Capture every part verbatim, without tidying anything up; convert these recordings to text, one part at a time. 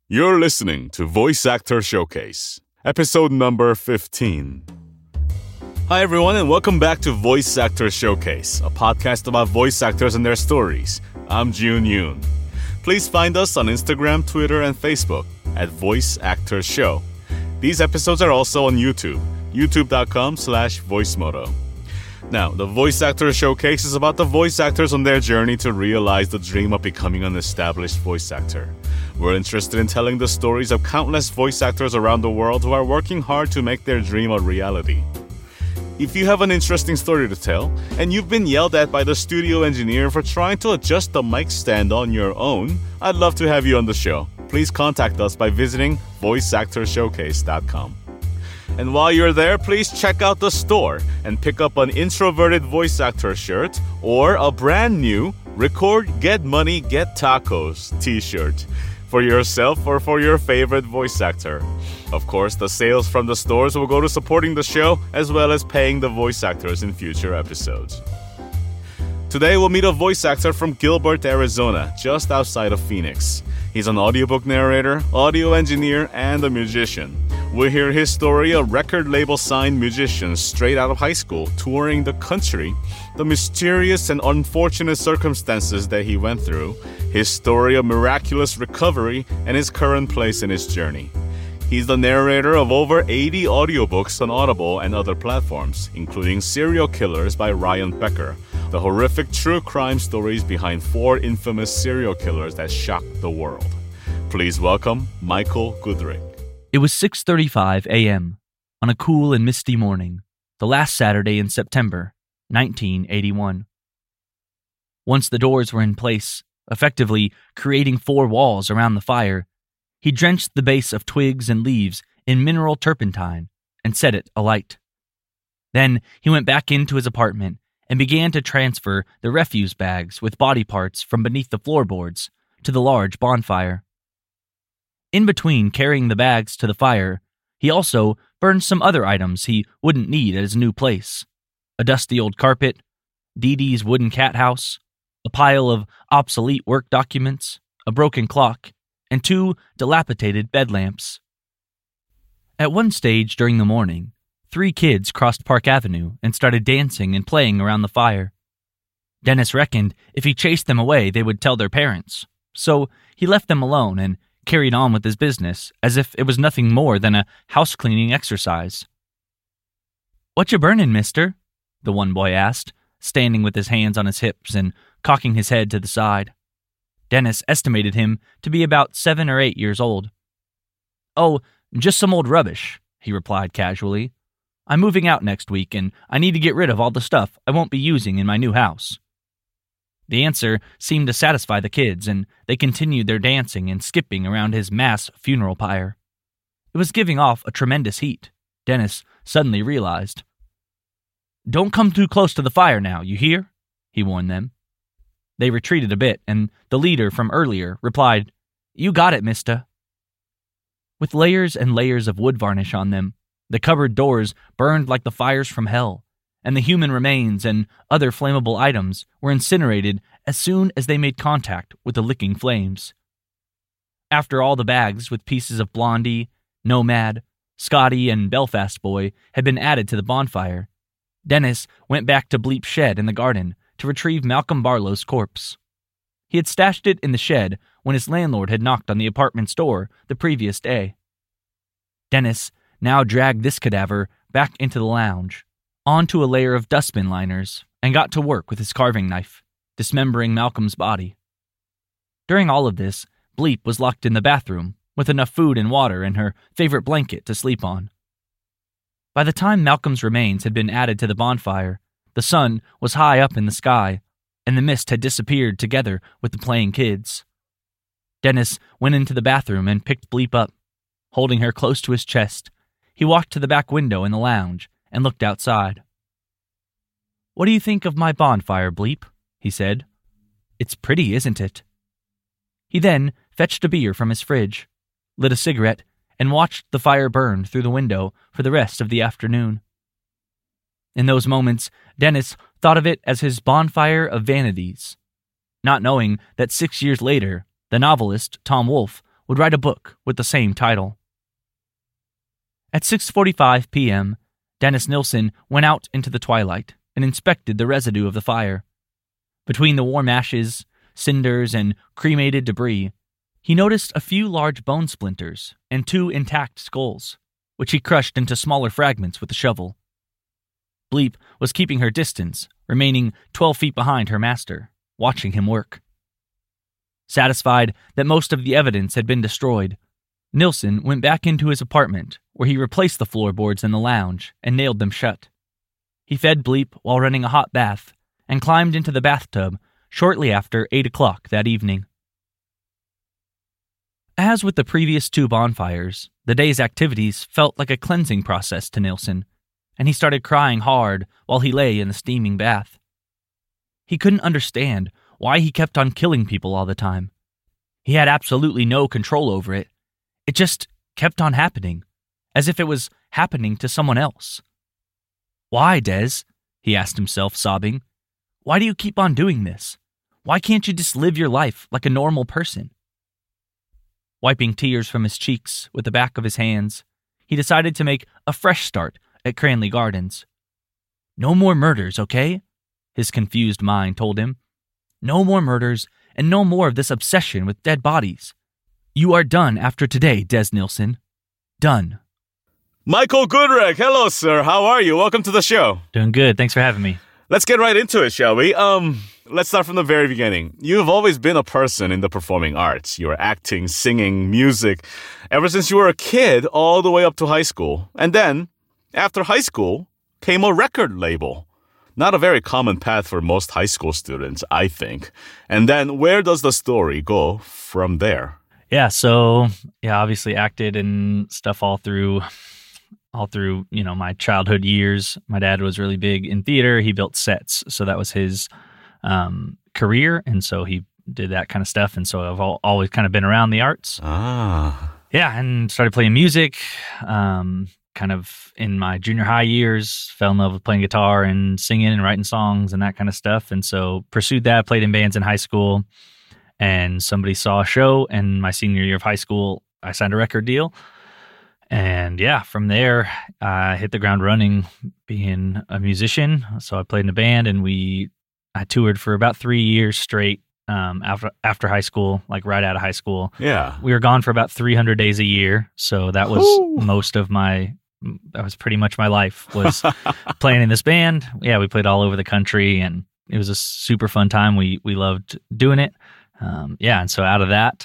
You're listening to Voice Actor Showcase, episode number fifteen. Hi everyone and welcome back to Voice Actor Showcase, a podcast about voice actors and their stories. I'm Jun Yoon. Please find us on Instagram, Twitter, and Facebook at Voice Actor Show. These episodes are also on YouTube, youtube.com slash voicemoto. Now, the Voice Actor Showcase is about the voice actors on their journey to realize the dream of becoming an established voice actor. We're interested in telling the stories of countless voice actors around the world who are working hard to make their dream a reality. If you have an interesting story to tell, and you've been yelled at by the studio engineer for trying to adjust the mic stand on your own, I'd love to have you on the show. Please contact us by visiting voice actor showcase dot com. And while you're there, please check out the store and pick up an Introverted Voice Actor shirt or a brand new Record, Get Money, Get Tacos t-shirt for yourself or for your favorite voice actor. Of course, the sales from the stores will go to supporting the show as well as paying the voice actors in future episodes. Today, we'll meet a voice actor from Gilbert, Arizona, just outside of Phoenix. He's an audiobook narrator, audio engineer, and a musician. We'll hear his story of record label signed musicians straight out of high school touring the country, the mysterious and unfortunate circumstances that he went through, his story of miraculous recovery, and his current place in his journey. He's the narrator of over eighty audiobooks on Audible and other platforms, including Serial Killers by Ryan Becker, the horrific true crime stories behind four infamous serial killers that shocked the world. Please welcome Michael Goodrick. It was six thirty-five a.m. on a cool and misty morning, the last Saturday in September, nineteen eighty-one. Once the doors were in place, effectively creating four walls around the fire, he drenched the base of twigs and leaves in mineral turpentine and set it alight. Then he went back into his apartment and began to transfer the refuse bags with body parts from beneath the floorboards to the large bonfire. In between carrying the bags to the fire, he also burned some other items he wouldn't need at his new place. A dusty old carpet, Dee Dee's wooden cat house, a pile of obsolete work documents, a broken clock, and two dilapidated bed lamps. At one stage during the morning, three kids crossed Park Avenue and started dancing and playing around the fire. Dennis reckoned if he chased them away, they would tell their parents. So he left them alone and carried on with his business as if it was nothing more than a house-cleaning exercise. "What you burnin', mister?" the one boy asked, standing with his hands on his hips and cocking his head to the side. Dennis estimated him to be about seven or eight years old. "Oh, just some old rubbish," he replied casually. "I'm moving out next week, and I need to get rid of all the stuff I won't be using in my new house." The answer seemed to satisfy the kids, and they continued their dancing and skipping around his mass funeral pyre. It was giving off a tremendous heat, Dennis suddenly realized. "Don't come too close to the fire now, you hear?" he warned them. They retreated a bit, and the leader from earlier replied, "You got it, mister." With layers and layers of wood varnish on them, the cupboard doors burned like the fires from hell, and the human remains and other flammable items were incinerated as soon as they made contact with the licking flames. After all the bags with pieces of Blondie, Nomad, Scotty, and Belfast Boy had been added to the bonfire, Dennis went back to Bleep's shed in the garden to retrieve Malcolm Barlow's corpse. He had stashed it in the shed when his landlord had knocked on the apartment's door the previous day. Dennis now dragged this cadaver back into the lounge, onto a layer of dustbin liners, and got to work with his carving knife, dismembering Malcolm's body. During all of this, Bleep was locked in the bathroom with enough food and water and her favorite blanket to sleep on. By the time Malcolm's remains had been added to the bonfire, the sun was high up in the sky, and the mist had disappeared together with the playing kids. Dennis went into the bathroom and picked Bleep up. Holding her close to his chest, he walked to the back window in the lounge and looked outside. "What do you think of my bonfire, Bleep?" he said. "It's pretty, isn't it?" He then fetched a beer from his fridge, lit a cigarette, and watched the fire burn through the window for the rest of the afternoon. In those moments, Dennis thought of it as his bonfire of vanities, not knowing that six years later, the novelist Tom Wolfe would write a book with the same title. At six forty-five p.m., Dennis Nilsen went out into the twilight and inspected the residue of the fire. Between the warm ashes, cinders, and cremated debris, he noticed a few large bone splinters and two intact skulls, which he crushed into smaller fragments with a shovel. Bleep was keeping her distance, remaining twelve feet behind her master, watching him work. Satisfied that most of the evidence had been destroyed, Nilsen went back into his apartment, where he replaced the floorboards in the lounge and nailed them shut. He fed Bleep while running a hot bath and climbed into the bathtub shortly after eight o'clock that evening. As with the previous two bonfires, the day's activities felt like a cleansing process to Nilsen, and he started crying hard while he lay in the steaming bath. He couldn't understand why he kept on killing people all the time. He had absolutely no control over it. It just kept on happening, as if it was happening to someone else. "Why, Des?" he asked himself, sobbing. "Why do you keep on doing this? Why can't you just live your life like a normal person?" Wiping tears from his cheeks with the back of his hands, he decided to make a fresh start at Cranley Gardens. "No more murders, okay?" his confused mind told him. "No more murders, and no more of this obsession with dead bodies. You are done after today, Des Nilsen. Done." Michael Goodrich, hello, sir. How are you? Welcome to the show. Doing good. Thanks for having me. Let's get right into it, shall we? Um, let's start from the very beginning. You've always been a person in the performing arts. You were acting, singing, music, ever since you were a kid all the way up to high school. And then, after high school, came a record label. Not a very common path for most high school students, I think. And then, where does the story go from there? Yeah, so, yeah, obviously acted and stuff all through... all through, you know, my childhood years. My dad was really big in theater. He built sets. So that was his um, career. And so he did that kind of stuff. And so I've al- always kind of been around the arts. Ah. Yeah. And started playing music um, kind of in my junior high years, fell in love with playing guitar and singing and writing songs and that kind of stuff. And so pursued that, played in bands in high school. And somebody saw a show. And my senior year of high school, I signed a record deal. And yeah, from there, I hit the ground running being a musician. So I played in a band and we, I toured for about three years straight um, after after high school, like right out of high school. Yeah. We were gone for about three hundred days a year. So that was Ooh. most of my, that was pretty much my life was playing in this band. Yeah, we played all over the country and it was a super fun time. We, we loved doing it. Um, yeah, and so out of that,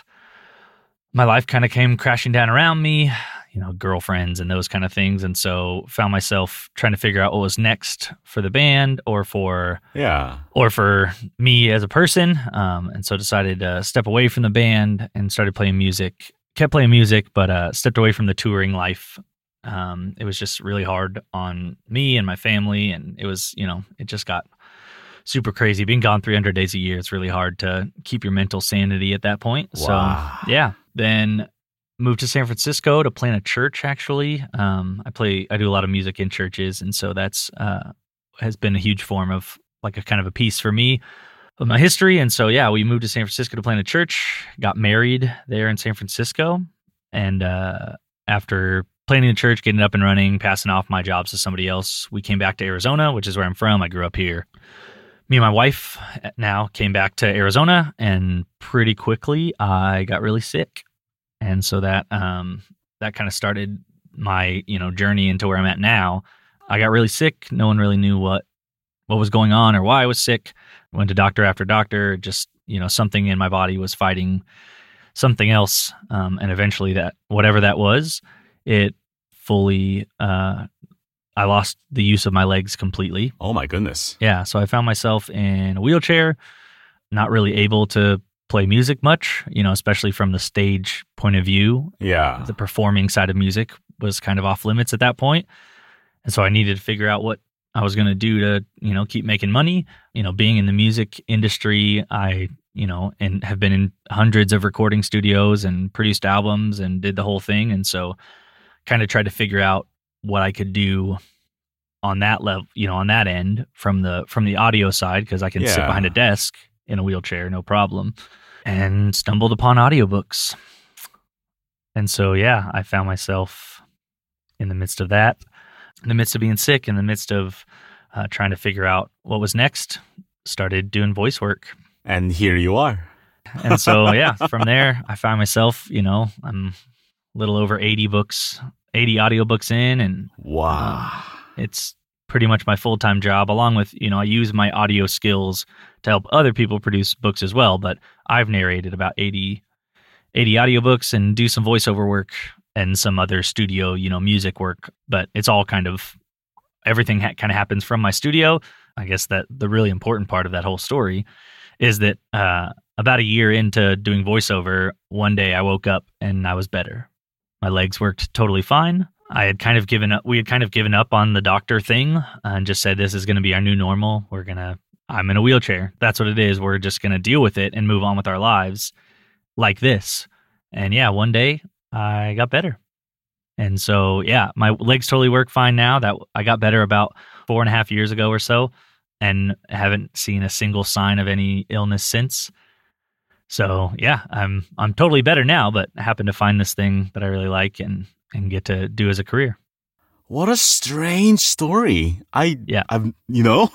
my life kind of came crashing down around me. You know, girlfriends and those kind of things. And so found myself trying to figure out what was next for the band or for, yeah, or for me as a person. Um, and so decided to step away from the band and started playing music, kept playing music, but uh, stepped away from the touring life. Um, it was just really hard on me and my family. And it was, you know, it just got super crazy. Being gone three hundred days a year, it's really hard to keep your mental sanity at that point. Wow. So yeah, then moved to San Francisco to plant a church, actually. Um, I play, I do a lot of music in churches, and so that's uh, has been a huge form of like a kind of a piece for me of my history. And so, yeah, we moved to San Francisco to plant a church, got married there in San Francisco, and uh, after planting the church, getting it up and running, passing off my jobs to somebody else, we came back to Arizona, which is where I'm from. I grew up here. Me and my wife now came back to Arizona, and pretty quickly I got really sick. And so that um, that kind of started my, you know, journey into where I'm at now. I got really sick. No one really knew what what was going on or why I was sick. Went to doctor after doctor. Just, you know, something in my body was fighting something else. Um, and eventually that, whatever that was, it fully, uh, I lost the use of my legs completely. Oh my goodness. Yeah. So I found myself in a wheelchair, not really able to play music much, you know, especially from the stage point of view. Yeah. The performing side of music was kind of off limits at that point. And so I needed to figure out what I was going to do to, you know, keep making money. You know, being in the music industry, I, you know, and have been in hundreds of recording studios and produced albums and did the whole thing. And so kind of tried to figure out what I could do on that level, you know, on that end from the, from the audio side, because I can yeah. sit behind a desk in a wheelchair, no problem, and stumbled upon audiobooks. And so, yeah, I found myself in the midst of that, in the midst of being sick, in the midst of uh, trying to figure out what was next, started doing voice work. And here you are. And so, yeah, from there, I found myself, you know, I'm a little over eighty books, eighty audiobooks in, and wow, um, it's pretty much my full-time job, along with, you know, I use my audio skills to help other people produce books as well, but I've narrated about eighty, eighty audiobooks and do some voiceover work and some other studio, you know, music work, but it's all kind of, everything ha- kind of happens from my studio. I guess that the really important part of that whole story is that uh, about a year into doing voiceover, one day I woke up and I was better. My legs worked totally fine. I had kind of given up, we had kind of given up on the doctor thing and just said, this is going to be our new normal. We're going to, I'm in a wheelchair. That's what it is. We're just going to deal with it and move on with our lives like this. And yeah, one day I got better. And so, yeah, my legs totally work fine now. That I got better about four and a half years ago or so, and haven't seen a single sign of any illness since. So yeah, I'm I'm totally better now, but I happen to find this thing that I really like and and get to do as a career. What a strange story. I yeah, I'm you know,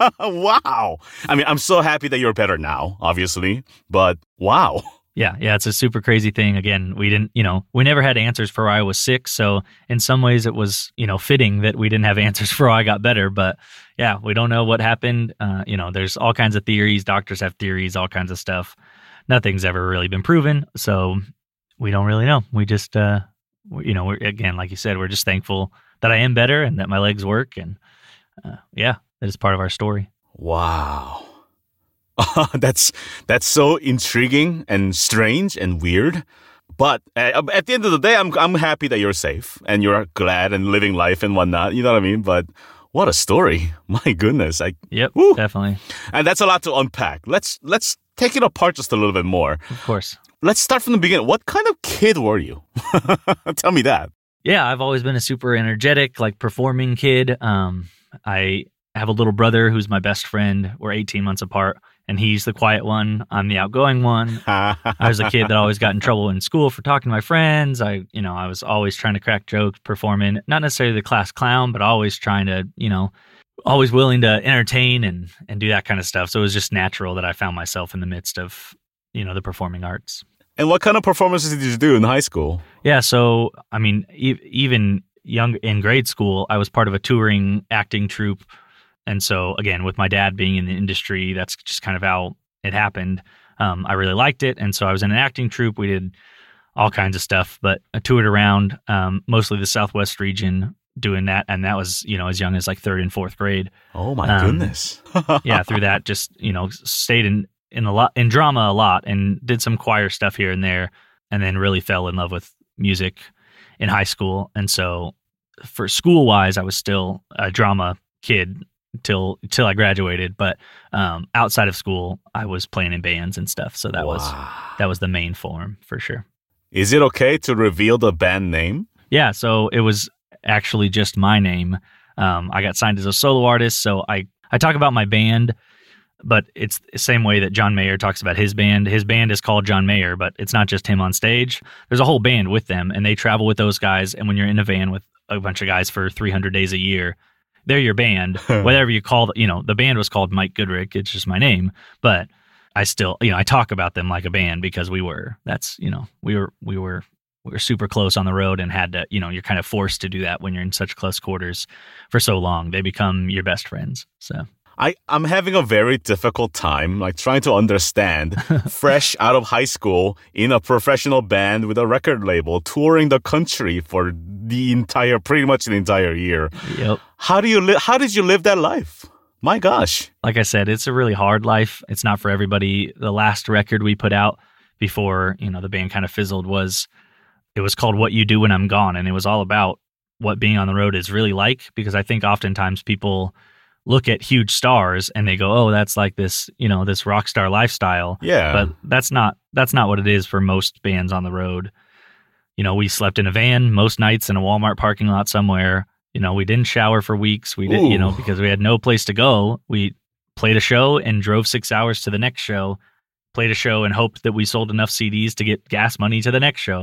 wow. I mean, I'm so happy that you're better now, obviously, but wow. Yeah, yeah, it's a super crazy thing. Again, we didn't, you know, we never had answers for why I was sick. So in some ways it was, you know, fitting that we didn't have answers for why I got better. But yeah, we don't know what happened. Uh, you know, there's all kinds of theories. Doctors have theories, all kinds of stuff. Nothing's ever really been proven. So we don't really know. We just, uh, we, you know, we're, again, like you said, we're just thankful that I am better and that my legs work. And uh, yeah, that is part of our story. Wow. that's that's so intriguing and strange and weird, but uh, at the end of the day, I'm I'm happy that you're safe and you're glad and living life and whatnot. You know what I mean? But what a story! My goodness! I yep, woo. Definitely. And that's a lot to unpack. Let's let's take it apart just a little bit more. Of course. Let's start from the beginning. What kind of kid were you? Tell me that. Yeah, I've always been a super energetic, like performing kid. Um, I have a little brother who's my best friend. We're eighteen months apart. And he's the quiet one. I'm the outgoing one. I was a kid that always got in trouble in school for talking to my friends. I, you know, I was always trying to crack jokes, performing, not necessarily the class clown, but always trying to, you know, always willing to entertain and, and do that kind of stuff. So it was just natural that I found myself in the midst of, you know, the performing arts. And what kind of performances did you do in high school? Yeah. So, I mean, e- even young in grade school, I was part of a touring acting troupe. And so, again, with my dad being in the industry, that's just kind of how it happened. Um, I really liked it. And so I was in an acting troupe. We did all kinds of stuff, but I toured around um, mostly the Southwest region doing that. And that was, you know, as young as like third and fourth grade. Oh, my um, goodness. yeah, through that, just, you know, stayed in, in, a lot, in drama a lot and did some choir stuff here and there, and then really fell in love with music in high school. And so for school-wise, I was still a drama kid till till I graduated, but um, outside of school, I was playing in bands and stuff. So that wow. was that was the main form for sure. Is it okay to reveal the band name? Yeah, so it was actually just my name. Um, I got signed as a solo artist, so I I talk about my band, but it's the same way that John Mayer talks about his band. His band is called John Mayer, but it's not just him on stage. There's a whole band with them, and they travel with those guys. And when you're in a van with a bunch of guys for three hundred days a year, they're your band, whatever you call, you know, the band was called Mike Goodrick. It's just my name, but I still, you know, I talk about them like a band because we were, that's, you know, we were, we were, we were super close on the road and had to, you know, you're kind of forced to do that when you're in such close quarters for so long. They become your best friends. So I, I'm having a very difficult time, like trying to understand, fresh out of high school in a professional band with a record label, touring the country for the entire, pretty much the entire year. Yep. How do you li- How did you live that life? My gosh. Like I said, it's a really hard life. It's not for everybody. The last record we put out before, you know, the band kind of fizzled was, it was called What You Do When I'm Gone. And it was all about what being on the road is really like, because I think oftentimes people look at huge stars and they go, oh, that's like this, you know, this rock star lifestyle. Yeah. But that's not, that's not what it is for most bands on the road. You know, we slept in a van most nights in a Walmart parking lot somewhere. You know, we didn't shower for weeks. We didn't, you know, because we had no place to go. We played a show and drove six hours to the next show, played a show and hoped that we sold enough C Ds to get gas money to the next show.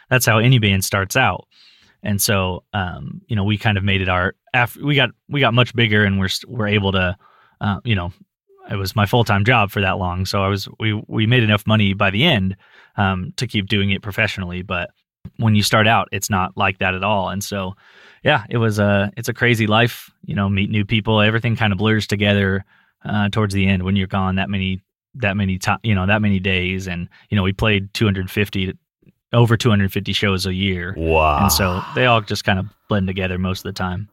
that's how any band starts out. And so, um, you know, we kind of made it our, after we got, we got much bigger and we're, we're able to, uh, you know, it was my full-time job for that long. So I was, we, we made enough money by the end, um, to keep doing it professionally. But when you start out, it's not like that at all. And so, yeah, it was a, it's a crazy life, you know, meet new people, everything kind of blurs together, uh, towards the end when you're gone that many, that many time, you know, that many days. And, you know, we played two hundred fifty, over two hundred fifty shows a year. Wow. And so they all just kind of blend together most of the time.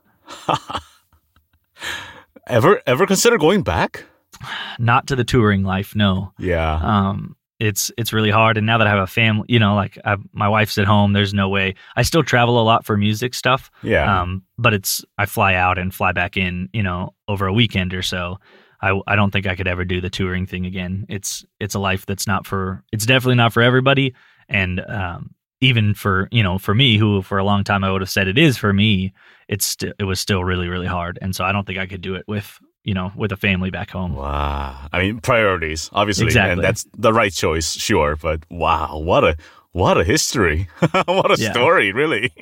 ever, ever consider going back? Not to the touring life, no. Yeah. Um, it's it's really hard. And now that I have a family, you know, like I've, my wife's at home, there's no way. I still travel a lot for music stuff. Yeah. Um, but it's I fly out and fly back in, you know, over a weekend or so. I, I don't think I could ever do the touring thing again. It's it's a life that's not for. It's definitely not for everybody. And um, even for you know for me, who for a long time I would have said it is for me, it's st- it was still really really hard. And so I don't think I could do it with. you know, with a family back home. Wow. I mean, priorities, obviously. Exactly. And that's the right choice, sure. But wow, what a what a history. What a Yeah. story, really.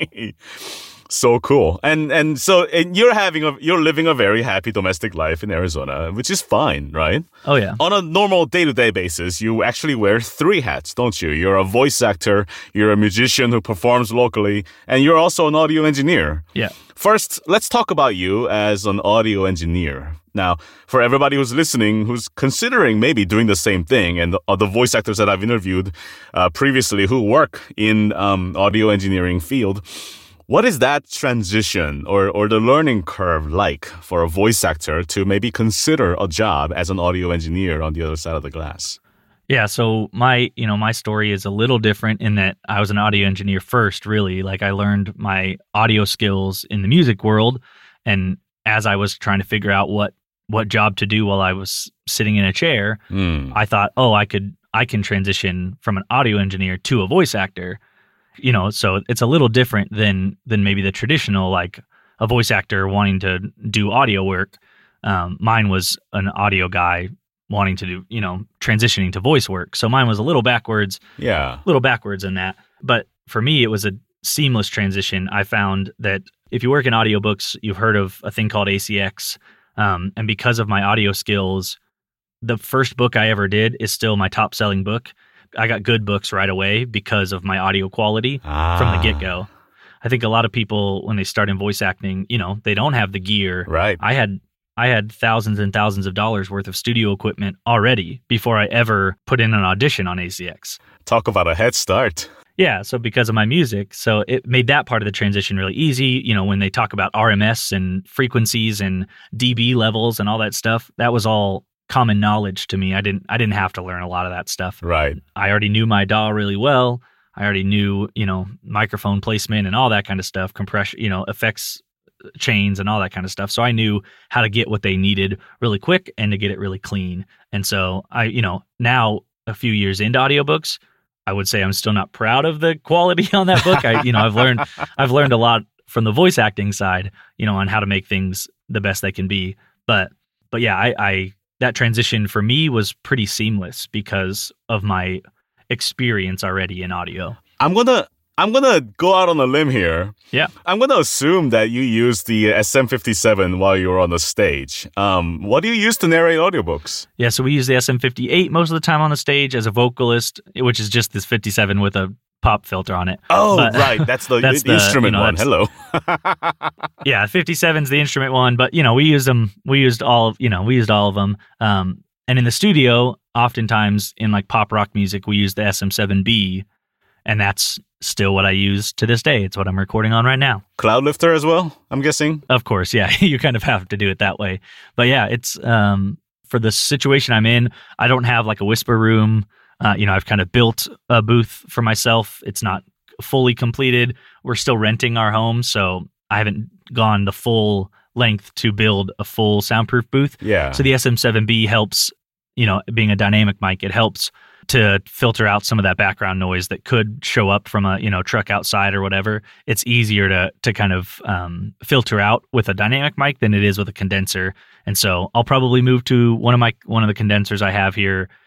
So cool. And and so and you're having a you're living a very happy domestic life in Arizona, which is fine, right? Oh yeah. On a normal day-to-day basis, you actually wear three hats, don't you? You're a voice actor, you're a musician who performs locally, and you're also an audio engineer. Yeah. First, let's talk about you as an audio engineer. Now, for everybody who's listening, who's considering maybe doing the same thing, and the, uh, the voice actors that I've interviewed uh, previously who work in um, audio engineering field, what is that transition or, or the learning curve like for a voice actor to maybe consider a job as an audio engineer on the other side of the glass? Yeah, so my, you know, my story is a little different in that I was an audio engineer first, really. Like I learned my audio skills in the music world, and as I was trying to figure out what what job to do while I was sitting in a chair, Mm. I thought, "Oh, I could I can transition from an audio engineer to a voice actor." You know, so it's a little different than than maybe the traditional, like a voice actor wanting to do audio work. Um, mine was an audio guy wanting to do, you know, transitioning to voice work. So mine was a little backwards, Yeah. a little backwards in that. But for me, it was a seamless transition. I found that if you work in audiobooks, you've heard of a thing called A C X. Um, and because of my audio skills, the first book I ever did is still my top selling book. I got good books right away because of my audio quality Ah. from the get-go. I think a lot of people, when they start in voice acting, you know, they don't have the gear. Right. I had I had thousands and thousands of dollars worth of studio equipment already before I ever put in an audition on A C X. Talk about a head start. Yeah, so because of my music, so it made that part of the transition really easy. You know, when they talk about R M S and frequencies and D B levels and all that stuff, that was all common knowledge to me. I didn't I didn't have to learn a lot of that stuff. Right. I already knew my D A W really well. I already knew, you know, microphone placement and all that kind of stuff, compression, you know, effects chains and all that kind of stuff. So I knew how to get what they needed really quick and to get it really clean. And so I, you know, now a few years into audiobooks, I would say I'm still not proud of the quality on that book. I, you know, I've learned, I've learned a lot from the voice acting side, you know, on how to make things the best they can be. But, but yeah, I, I, that transition for me was pretty seamless because of my experience already in audio. I'm gonna I'm gonna go out on a limb here. Yeah. I'm gonna assume that you used the S M fifty-seven while you were on the stage. Um, what do you use to narrate audiobooks? Yeah, so we use the S M fifty-eight most of the time on the stage as a vocalist, which is just this fifty-seven with a pop filter on it. Oh, But- right. That's the, that's the the, instrument you know, one. that's- Hello. Yeah, fifty-seven's the instrument one, but you know, we used them. We used all, of, you know, we used all of them. Um, and in the studio, oftentimes in like pop rock music, we use the S M seven B, and that's still what I use to this day. It's what I'm recording on right now. Cloudlifter as well, I'm guessing. Of course, yeah, you kind of have to do it that way. But yeah, it's um, for the situation I'm in. I don't have like a whisper room. Uh, you know, I've kind of built a booth for myself. It's not fully completed. We're still renting our home, so I haven't gone the full length to build a full soundproof booth. Yeah. So the S M seven B helps, you know, being a dynamic mic, it helps to filter out some of that background noise that could show up from a, you know, truck outside or whatever. It's easier to to kind of um, filter out with a dynamic mic than it is with a condenser. And so I'll probably move to one of my one of the condensers I have here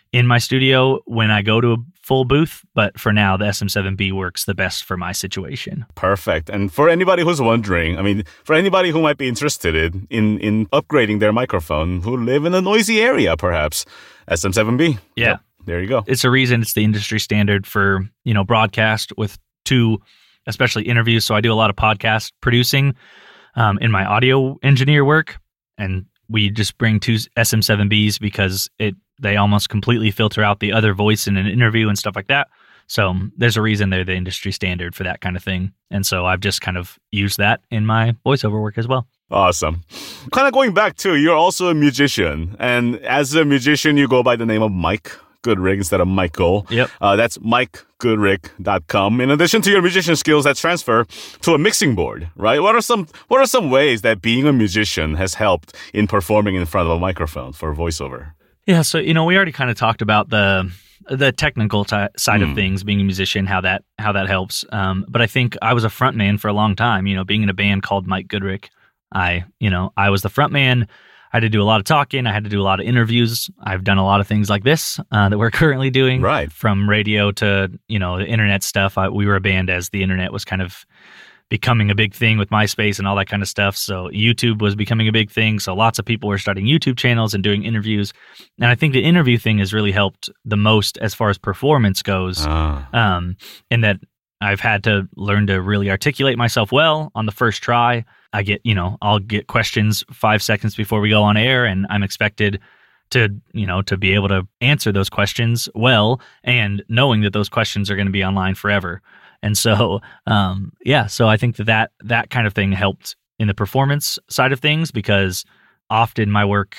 in my studio when I go to a full booth, but for now, the S M seven B works the best for my situation. Perfect. And for anybody who's wondering, I mean, for anybody who might be interested in, in, in upgrading their microphone, who live in a noisy area, perhaps, S M seven B. Yeah. Yep, there you go. It's a reason it's the industry standard for, you know, broadcast with two, especially interviews. So I do a lot of podcast producing um, in my audio engineer work, and we just bring two S M seven Bs because it they almost completely filter out the other voice in an interview and stuff like that. So there's a reason they're the industry standard for that kind of thing. And so I've just kind of used that in my voiceover work as well. Awesome. Kind of going back too, you're also a musician. And as a musician, you go by the name of Mike Goodrick instead of Michael. Yep. Uh, that's mike goodrick dot com. In addition to your musician skills that transfer to a mixing board, right? What are some What are some ways that being a musician has helped in performing in front of a microphone for voiceover? Yeah, so you know, we already kind of talked about the the technical t- side Mm. of things, being a musician, how that how that helps. Um, but I think I was a front man for a long time. You know, being in a band called Mike Goodrick, I you know I was the front man. I had to do a lot of talking. I had to do a lot of interviews. I've done a lot of things like this uh, that we're currently doing, Right. From radio to, you know, the internet stuff. I, we were a band as the internet was kind of becoming a big thing with MySpace and all that kind of stuff. So YouTube was becoming a big thing. So lots of people were starting YouTube channels and doing interviews. And I think the interview thing has really helped the most as far as performance goes, Ah. um, in that I've had to learn to really articulate myself well on the first try. I get, you know, I'll get questions five seconds before we go on air, and I'm expected to, you know, to be able to answer those questions well, and knowing that those questions are going to be online forever. And so, um, yeah, so I think that, that that kind of thing helped in the performance side of things, because often my work,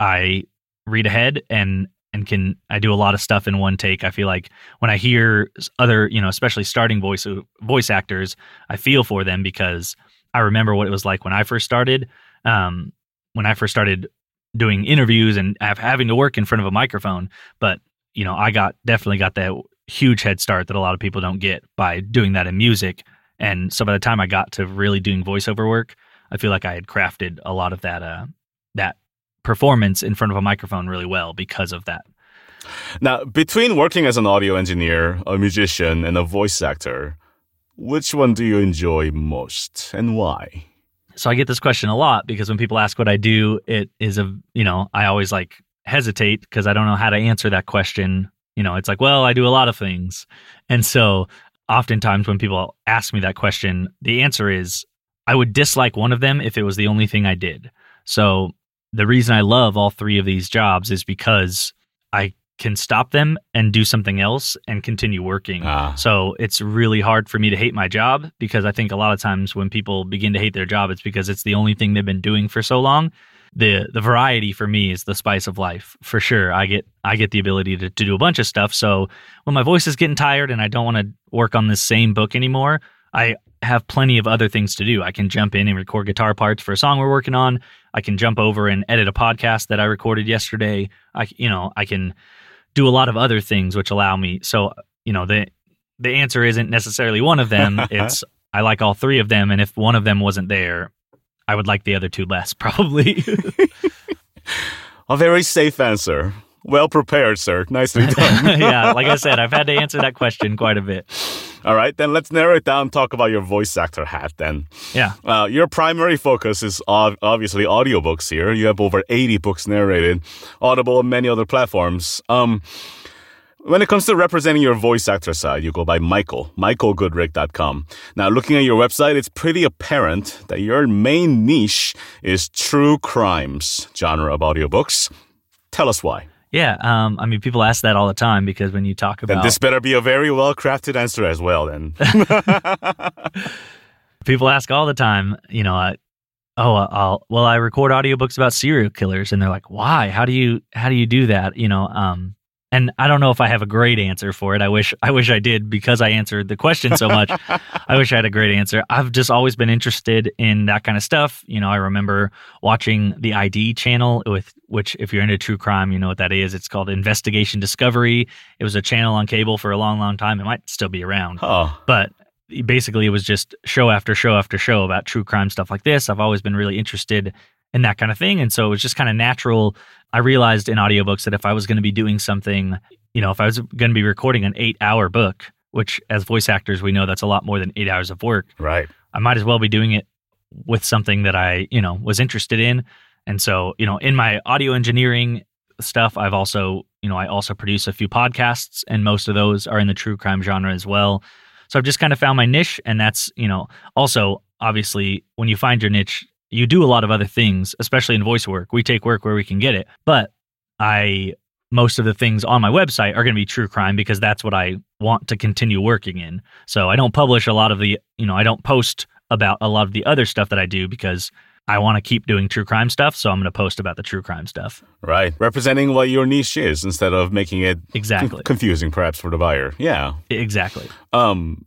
I read ahead and and can I do a lot of stuff in one take. I feel like when I hear other, you know, especially starting voice voice actors, I feel for them because I remember what it was like when I first started. Um, when I first started doing interviews and have, having to work in front of a microphone, but you know, I got definitely got that huge head start that a lot of people don't get by doing that in music. And so by the time I got to really doing voiceover work, I feel like I had crafted a lot of that uh, that performance in front of a microphone really well because of that. Now, between working as an audio engineer, a musician, and a voice actor, which one do you enjoy most and why? So I get this question a lot because when people ask what I do, it is a, you know, I always like hesitate because I don't know how to answer that question. You know, it's like, well, I do a lot of things. And so oftentimes when people ask me that question, the answer is I would dislike one of them if it was the only thing I did. So the reason I love all three of these jobs is because I can stop them and do something else and continue working. Ah. So it's really hard for me to hate my job, because I think a lot of times when people begin to hate their job, it's because it's the only thing they've been doing for so long. The the variety for me is the spice of life, for sure. I get I get the ability to, to do a bunch of stuff. So when my voice is getting tired and I don't want to work on this same book anymore, I have plenty of other things to do. I can jump in and record guitar parts for a song we're working on. I can jump over and edit a podcast that I recorded yesterday. I you know, I can do a lot of other things which allow me. So, you know, the the answer isn't necessarily one of them. It's I like all three of them, and if one of them wasn't there, I would like the other two less, probably. A very safe answer. Well prepared, sir. Nicely done. Yeah, like I said, I've had to answer that question quite a bit. All right, then let's narrow it down. Talk about your voice actor hat then. Yeah. Uh, your primary focus is ov- obviously audiobooks here. You have over eighty books narrated, Audible and many other platforms. Um, when it comes to representing your voice actor side, you go by Michael, michael goodrick dot com. Now, looking at your website, it's pretty apparent that your main niche is true crimes genre of audiobooks. Tell us why. Yeah, um, I mean, people ask that all the time because when you talk about... Then this better be a very well-crafted answer as well, then. People ask all the time, you know, uh, oh, I'll, well, I record audiobooks about serial killers, and they're like, why? How do you, how do you do that? You know, um, and I don't know if I have a great answer for it. I wish, I wish I did, because I answered the question so much. I wish I had a great answer. I've just always been interested in that kind of stuff. You know, I remember watching the I D channel, with which, if you're into true crime, you know what that is. It's called Investigation Discovery. It was a channel on cable for a long, long time. It might still be around, Oh. but basically it was just show after show after show about true crime stuff like this. I've always been really interested and that kind of thing. And so it was just kind of natural. I realized in audiobooks that if I was going to be doing something, you know, if I was going to be recording an eight hour book, which as voice actors, we know that's a lot more than eight hours of work. Right. I might as well be doing it with something that I, you know, was interested in. And so, you know, in my audio engineering stuff, I've also, you know, I also produce a few podcasts, and most of those are in the true crime genre as well. So I've just kind of found my niche, and that's, you know, also obviously when you find your niche, you do a lot of other things, especially in voice work. We take work where we can get it, but I, most of the things on my website are going to be true crime because that's what I want to continue working in. So I don't publish a lot of the, you know, I don't post about a lot of the other stuff that I do because I want to keep doing true crime stuff. So I'm going to post about the true crime stuff. Right. Representing what your niche is instead of making it exactly c- confusing perhaps for the buyer. Yeah. Exactly. Um,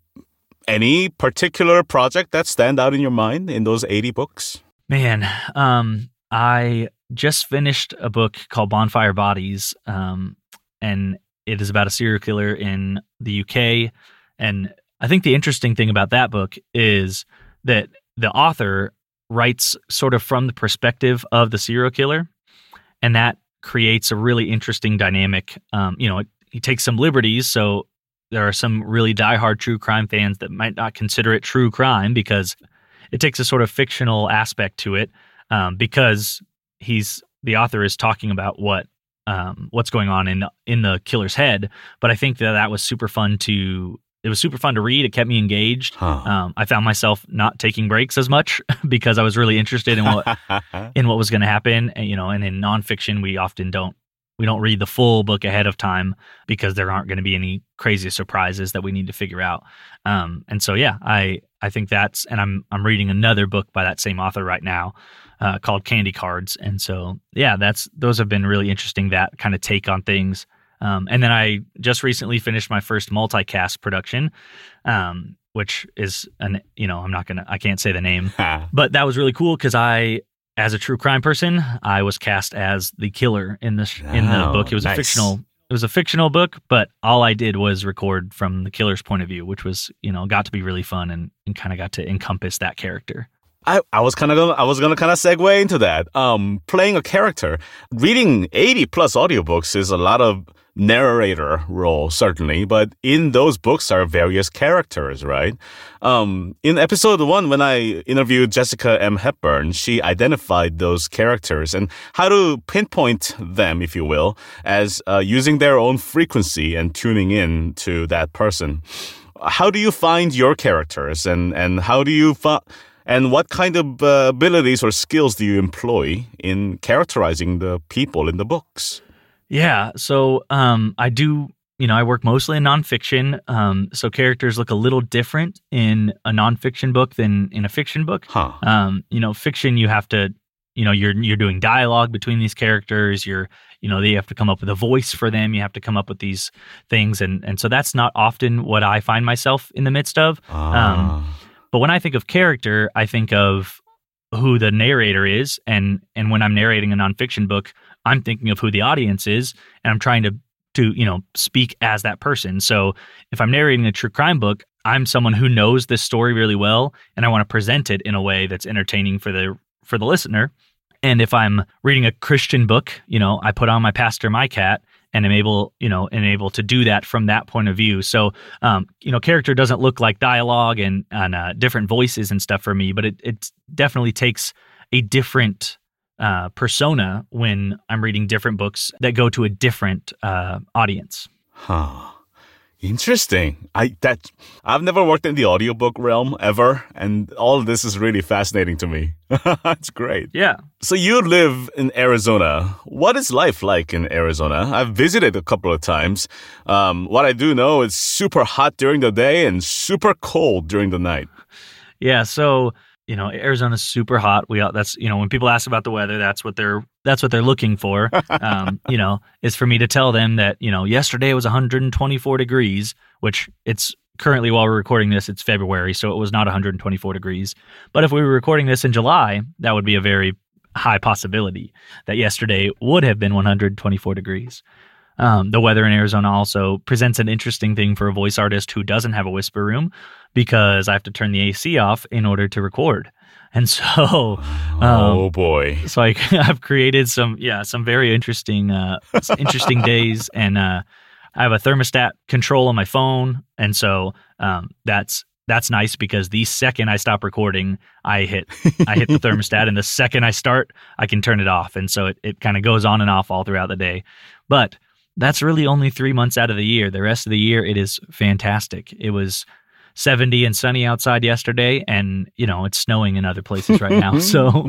any particular project that stand out in your mind in those eighty books? Man, um, I just finished a book called Bonfire Bodies, um, and it is about a serial killer in the U K. And I think the interesting thing about that book is that the author writes sort of from the perspective of the serial killer, and that creates a really interesting dynamic. Um, you know, it, he takes some liberties, so there are some really diehard true crime fans that might not consider it true crime because it takes a sort of fictional aspect to it, um, because he's the author is talking about what um, what's going on in in the killer's head. But I think that that was super fun to. It was super fun to read. It kept me engaged. Huh. Um, I found myself not taking breaks as much because I was really interested in what in what was going to happen. And, you know, and in nonfiction, we often don't we don't read the full book ahead of time because there aren't going to be any crazy surprises that we need to figure out. Um, and so, yeah, I I think that's and I'm I'm reading another book by that same author right now uh, called Candy Cards. And so, yeah, that's those have been really interesting. That kind of take on things. Um, and then I just recently finished my first multicast production, um, which is an, you know, I'm not going to, I can't say the name, but that was really cool because I, as a true crime person, I was cast as the killer in the, in the Oh, book. It was nice. a fictional, it was a fictional book, but all I did was record from the killer's point of view, which was, you know, got to be really fun and, and kind of got to encompass that character. I, I was kind of gonna, I was gonna kind of segue into that. Um, playing a character, reading eighty plus audiobooks is a lot of narrator role, certainly, but in those books are various characters, right? Um, in episode one, when I interviewed Jessica M. Hepburn, she identified those characters and how to pinpoint them, if you will, as uh, using their own frequency and tuning in to that person. How do you find your characters, and and how do you find? And what kind of uh, abilities or skills do you employ in characterizing the people in the books? Yeah, so um, I do, you know, I work mostly in nonfiction, um, so characters look a little different in a nonfiction book than in a fiction book. Huh. Um, you know, fiction, you have to, you know, you're you're doing dialogue between these characters. You're, you know, you have to come up with a voice for them. You have to come up with these things, and and so that's not often what I find myself in the midst of. Ah. Um, But when I think of character, I think of who the narrator is, and and when I'm narrating a nonfiction book, I'm thinking of who the audience is, and I'm trying to to you know speak as that person. So if I'm narrating a true crime book, I'm someone who knows this story really well, and I want to present it in a way that's entertaining for the for the listener. And if I'm reading a Christian book, you know, I put on my Pastor My Cat, and I'm able, you know, and able to do that from that point of view. So, um, you know, character doesn't look like dialogue and, and uh, different voices and stuff for me, but it, it definitely takes a different uh, persona when I'm reading different books that go to a different uh, audience. Huh. Interesting. I that I've never worked in the audiobook realm ever, and all of this is really fascinating to me. That's great. Yeah. So you live in Arizona. What is life like in Arizona? I've visited a couple of times. Um, what I do know is super hot during the day and super cold during the night. Yeah. So, you know, Arizona's super hot. We that's you know when people ask about the weather, that's what they're that's what they're looking for. Um, you know, is for me to tell them that you know yesterday it was one hundred twenty-four degrees, which it's currently while we're recording this, it's February, so it was not one hundred twenty-four degrees. But if we were recording this in July, that would be a very high possibility that yesterday would have been one hundred twenty-four degrees. Um, the weather in Arizona also presents an interesting thing for a voice artist who doesn't have a whisper room, because I have to turn the A C off in order to record. And so, um, oh boy. So I, I've created some, yeah, some very interesting, uh, interesting days. And, uh, I have a thermostat control on my phone. And so, um, that's, that's nice because the second I stop recording, I hit, I hit the thermostat, and the second I start, I can turn it off. And so it, it kind of goes on and off all throughout the day. But that's really only three months out of the year. The rest of the year, it is fantastic. It was seventy and sunny outside yesterday, and you know it's snowing in other places right now. So,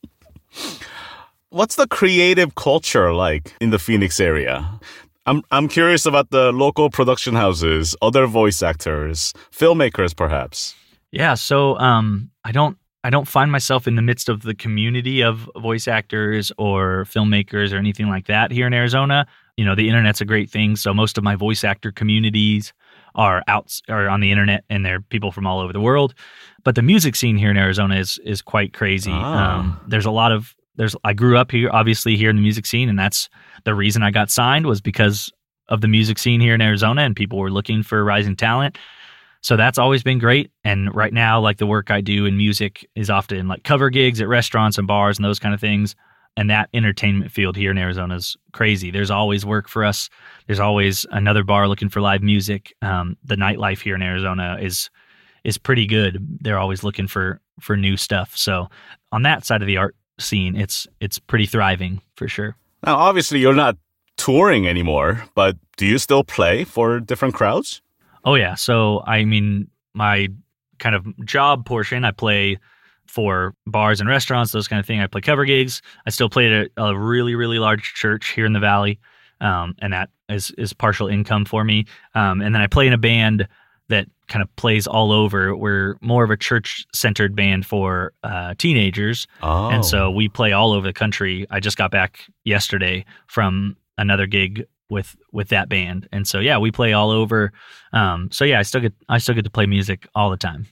what's the creative culture like in the Phoenix area? I'm I'm curious about the local production houses, other voice actors, filmmakers, perhaps. Yeah, so um, I don't I don't find myself in the midst of the community of voice actors or filmmakers or anything like that here in Arizona. You know, the internet's a great thing, so most of my voice actor communities are out are on the internet, and they're people from all over the world. But the music scene here in Arizona is is quite crazy. Ah. Um, there's a lot of there's I grew up here, obviously here in the music scene, and that's the reason I got signed was because of the music scene here in Arizona, and people were looking for rising talent. So that's always been great. And right now, like the work I do in music is often like cover gigs at restaurants and bars and those kind of things. And that entertainment field here in Arizona is crazy. There's always work for us. There's always another bar looking for live music. Um, the nightlife here in Arizona is is pretty good. They're always looking for for new stuff. So on that side of the art scene, it's it's pretty thriving for sure. Now, obviously, you're not touring anymore, but do you still play for different crowds? Oh yeah. So I mean, my kind of job portion, I play for bars and restaurants, those kind of thing. I play cover gigs. I still play at a, a really, really large church here in the Valley, um, and that is, is partial income for me. Um, and then I play in a band that kind of plays all over. We're more of a church-centered band for uh, teenagers, Oh. and so we play all over the country. I just got back yesterday from another gig with with that band, and so yeah, we play all over. Um, so yeah, I still get I still get to play music all the time.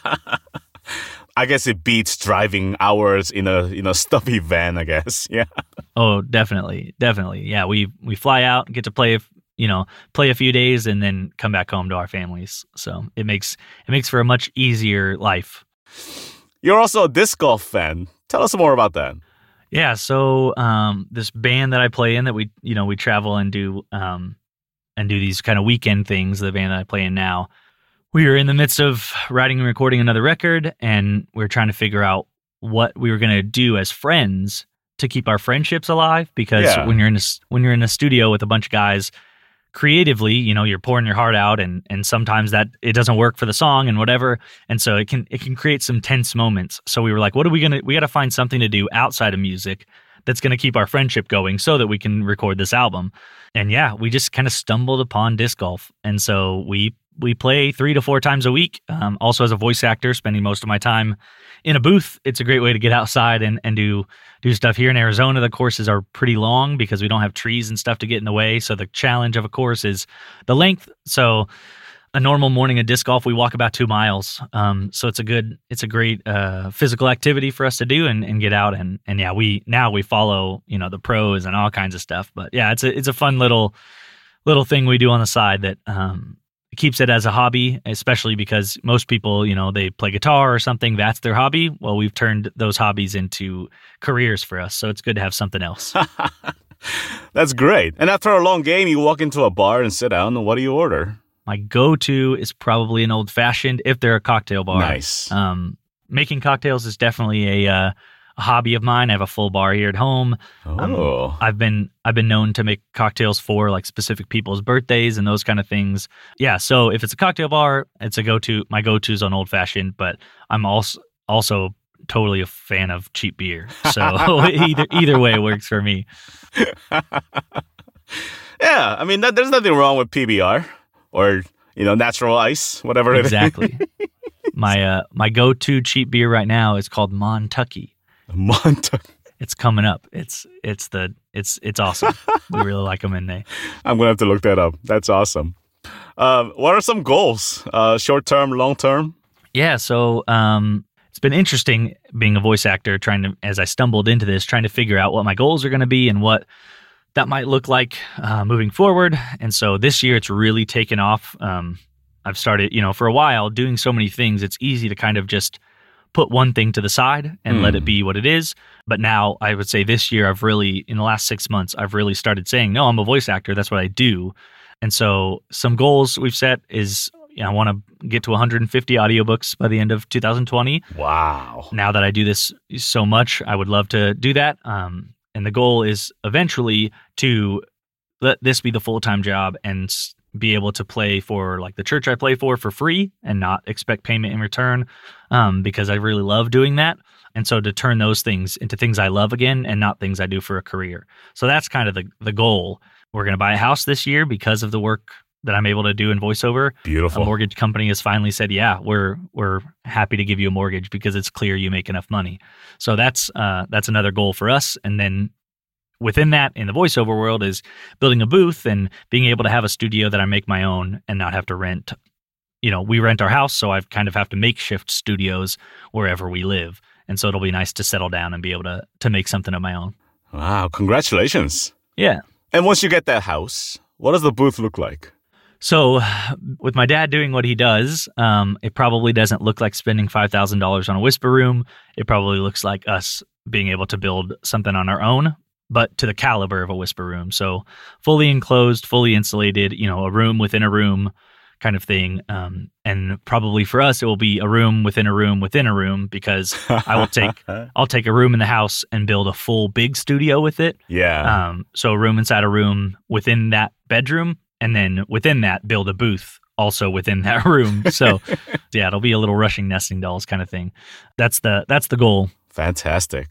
I guess it beats driving hours in a in a stuffy van, I guess. Yeah. Oh, definitely, definitely. Yeah, we we fly out, get to play, you know, play a few days, and then come back home to our families. So it makes it makes for a much easier life. You're also a disc golf fan. Tell us more about that. Yeah, so um, this band that I play in, that we you know we travel and do um, and do these kind of weekend things. The band that I play in now. We were in the midst of writing and recording another record, and we were trying to figure out what we were going to do as friends to keep our friendships alive. Because Yeah. when you're in a, when you're in a studio with a bunch of guys, creatively, you know, you're pouring your heart out, and and sometimes that it doesn't work for the song and whatever, and so it can it can create some tense moments. So we were like, what are we gonna? We got to find something to do outside of music that's going to keep our friendship going, so that we can record this album. And yeah, we just kind of stumbled upon disc golf, and so we. We play three to four times a week. Um, also, as a voice actor, spending most of my time in a booth, it's a great way to get outside and, and do do stuff. Here in Arizona, the courses are pretty long because we don't have trees and stuff to get in the way. So the challenge of a course is the length. So a normal morning of disc golf, we walk about two miles. Um, so it's a good, it's a great uh, physical activity for us to do and, and get out. And and yeah, we now we follow you know the pros and all kinds of stuff. But yeah, it's a it's a fun little little thing we do on the side that. Um, keeps it as a hobby, especially because most people, you know, they play guitar or something, that's their hobby. Well, we've turned those hobbies into careers for us, so it's good to have something else. That's great. And after a long game, you walk into a bar and sit down, and what do you order? My go-to is probably an old-fashioned, if they're a cocktail bar. Nice. Um, making cocktails is definitely a, uh, a hobby of mine. I have a full bar here at home. Oh. Um, I've been I've been known to make cocktails for like specific people's birthdays and those kind of things. Yeah, so if it's a cocktail bar, it's a go-to. My go-to's on old fashioned, but I'm also also totally a fan of cheap beer. So either either way works for me. Yeah, I mean, that, there's nothing wrong with P B R or, you know, natural ice, whatever it is. Exactly. my uh, my go-to cheap beer right now is called Montucky. Montucky. It's coming up. It's it's the it's it's awesome. We really like them, and they. I'm gonna have to look that up. That's awesome. Um, what are some goals? Uh, short term, long term? Yeah, so um, it's been interesting being a voice actor. Trying to, as I stumbled into this, trying to figure out what my goals are going to be and what that might look like uh, moving forward. And so this year, it's really taken off. Um, I've started, you know, for a while doing so many things. It's easy to kind of just put one thing to the side and Mm. let it be what it is. But now I would say this year I've really, in the last six months, I've really started saying, no, I'm a voice actor. That's what I do. And so some goals we've set is, you know, I want to get to one hundred fifty audiobooks by the end of two thousand twenty. Wow. Now that I do this so much, I would love to do that. Um, and the goal is eventually to let this be the full-time job and s- be able to play for like the church I play for for free and not expect payment in return, um, because I really love doing that. And so to turn those things into things I love again and not things I do for a career. So that's kind of the, the goal. We're going to buy a house this year because of the work that I'm able to do in voiceover. Beautiful. A mortgage company has finally said, yeah, we're we're happy to give you a mortgage because it's clear you make enough money. So that's uh, that's another goal for us. And then within that, in the voiceover world, is building a booth and being able to have a studio that I make my own and not have to rent. You know, we rent our house, so I kind of have to makeshift studios wherever we live. And so it'll be nice to settle down and be able to to make something of my own. Wow. Congratulations. Yeah. And once you get that house, what does the booth look like? So with my dad doing what he does, um, it probably doesn't look like spending five thousand dollars on a whisper room. It probably looks like us being able to build something on our own, but to the caliber of a whisper room. So fully enclosed, fully insulated, you know, a room within a room kind of thing. Um, and probably for us, it will be a room within a room within a room, because I will take, I'll take a room in the house and build a full big studio with it. Yeah. Um, so a room inside a room within that bedroom, and then within that build a booth also within that room. So yeah, it'll be a little Rushing Nesting Dolls kind of thing. That's the, that's the goal. Fantastic.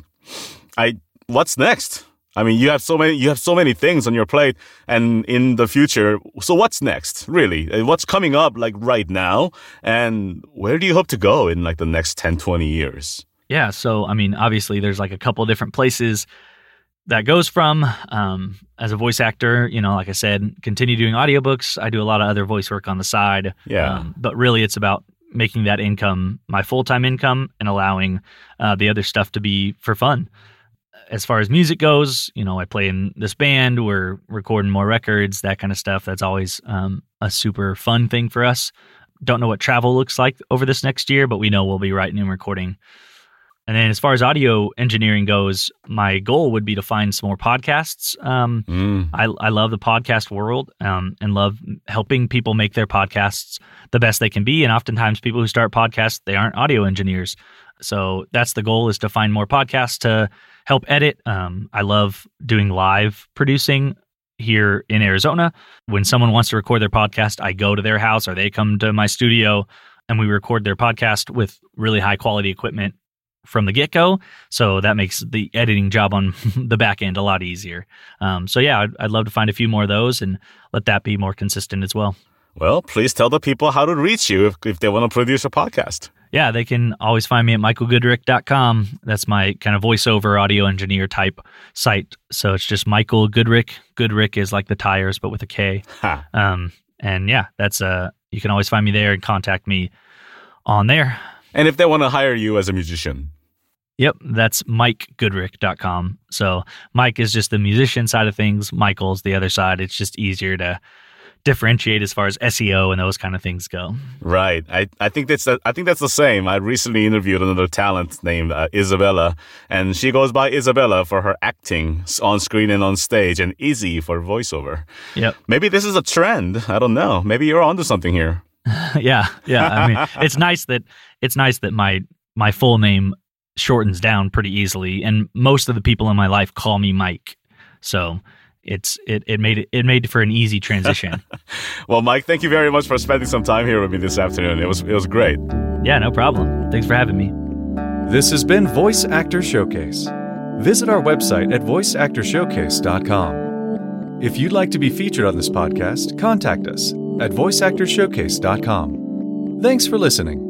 I, what's next? I mean, you have so many, you have so many things on your plate and in the future. So what's next, really? What's coming up like right now? And where do you hope to go in like the next ten, twenty years? Yeah. So, I mean, obviously there's like a couple of different places that goes from. Um, as a voice actor, you know, like I said, continue doing audiobooks. I do a lot of other voice work on the side. Yeah. Um, but really it's about making that income my full-time income and allowing uh, the other stuff to be for fun. As far as music goes, you know, I play in this band, we're recording more records, that kind of stuff. That's always um, a super fun thing for us. Don't know what travel looks like over this next year, but we know we'll be writing and recording. And then as far as audio engineering goes, my goal would be to find some more podcasts. Um, Mm. I, I love the podcast world um, and love helping people make their podcasts the best they can be. And oftentimes people who start podcasts, they aren't audio engineers. So that's the goal, is to find more podcasts to help edit. Um, I love doing live producing here in Arizona. When someone wants to record their podcast, I go to their house or they come to my studio and we record their podcast with really high quality equipment from the get-go. So that makes the editing job on the back end a lot easier. Um, so yeah, I'd, I'd love to find a few more of those and let that be more consistent as well. Well, please tell the people how to reach you if, if they want to produce a podcast. Yeah, they can always find me at michael goodrick dot com. That's my kind of voiceover audio engineer type site. So it's just Michael Goodrick. Goodrick is like the tires, but with a K. Ha. Um, and yeah, that's uh, you can always find me there and contact me on there. And if they want to hire you as a musician? Yep, that's mike goodrick dot com. So Mike is just the musician side of things. Michael's the other side. It's just easier to differentiate as far as S E O and those kind of things go. Right. I, I think that's I think that's the same. I recently interviewed another talent named uh, Isabella, and she goes by Isabella for her acting on screen and on stage, and Izzy for voiceover. Yep. Maybe this is a trend. I don't know. Maybe you're onto something here. yeah, yeah. I mean, it's nice that it's nice that my my full name shortens down pretty easily, and most of the people in my life call me Mike. So it's it it made it it made for an easy transition. Well, Mike, thank you very much for spending some time here with me this afternoon. It was it was great. Yeah, no problem. Thanks for having me. This has been Voice Actor Showcase. Visit our website at voice actor showcase dot com. If you'd like to be featured on this podcast, contact us at voice actor showcase dot com. Thanks for listening.